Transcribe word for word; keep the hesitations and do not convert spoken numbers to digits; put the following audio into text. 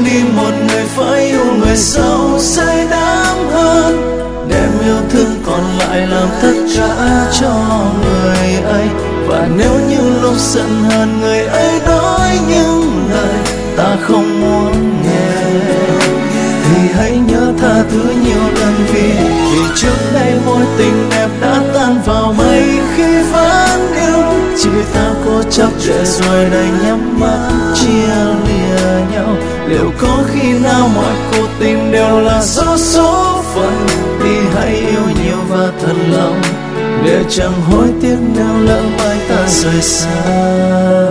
đi một người phải yêu người sau say đắm hơn, đem yêu thương còn lại làm tất cả cho người ấy. Và nếu như lúc giận hờn người ấy nói những lời ta không muốn nghe, thì hãy nhớ tha thứ nhiều lần, vì vì trước đây mối tình đẹp đã tan vào mây khi vẫn yêu. Chỉ ta cố chấp để rồi đành nhắm mắt chia lìa nhau. Liệu có khi nào mọi cuộc tình đều là do số phận? Thì hãy yêu nhiều và thật lòng, để chẳng hối tiếc nếu lỡ mai ta rời xa.